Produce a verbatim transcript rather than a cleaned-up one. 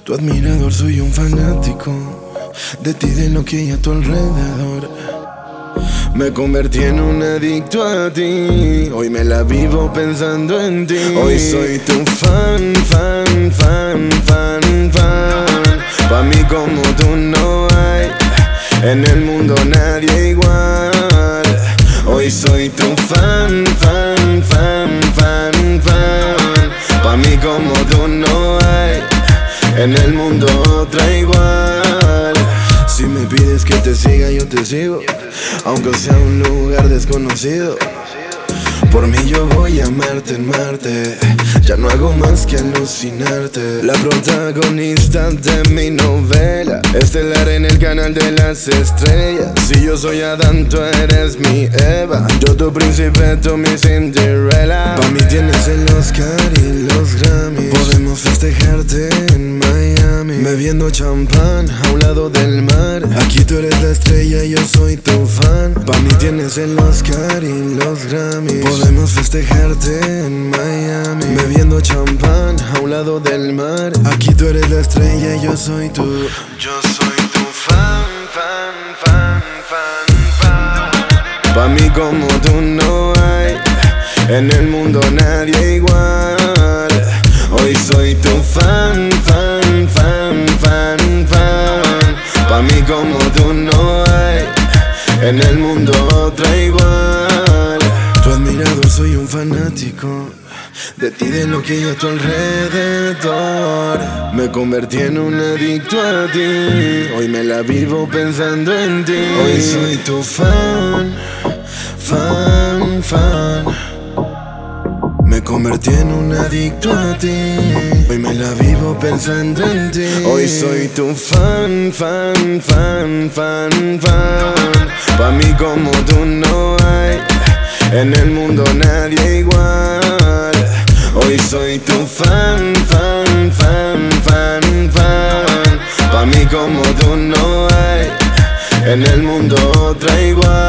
Tu admirador, soy un fanático de ti, de lo que hay a tu alrededor. Me convertí en un adicto a ti, hoy me la vivo pensando en ti. Hoy soy tu fan, fan, fan, fan, fan. Pa' mí como tú no hay, en el mundo nadie igual. Hoy soy tu fan, fan, fan, fan, fan. Pa' mí como tú no hay, en el mundo otra igual. Si me pides que te siga, yo te sigo, aunque sea un lugar desconocido. Por mí yo voy a amarte en Marte, ya no hago más que alucinarte. La protagonista de mi novela, estelar en el canal de las estrellas. Si yo soy Adán, tú eres mi Eva, yo tu príncipe, tú mi Cinderella. Pa' mí tienes el Oscar y los Grammys, podemos festejarte en Miami, bebiendo champán a un lado del mar. Aquí tú eres la estrella y yo soy tu fan. Pa' mí tienes el Oscar y los Grammys, podemos festejarte en Miami, bebiendo champán a un lado del mar. Aquí tú eres la estrella y yo soy tu Yo soy tu fan, fan, fan, fan, fan. Pa' mí como tú no hay, en el mundo nadie igual. Hoy soy tu fan, fan, fan, fan, fan. Pa' mí como tú no hay, en el mundo otra igual. Tu admirador, soy un fanático de ti, de lo que hay a tu alrededor. Me convertí en un adicto a ti, hoy me la vivo pensando en ti. Hoy soy tu fan, fan, fan. Me convertí en un adicto a ti, hoy me la vivo pensando en ti. Hoy soy tu fan, fan, fan, fan, fan. Pa' mí como tú no hay, en el mundo nadie igual. Hoy soy tu fan, fan, fan, fan, fan. Pa' mí como tú no hay, en el mundo otra igual.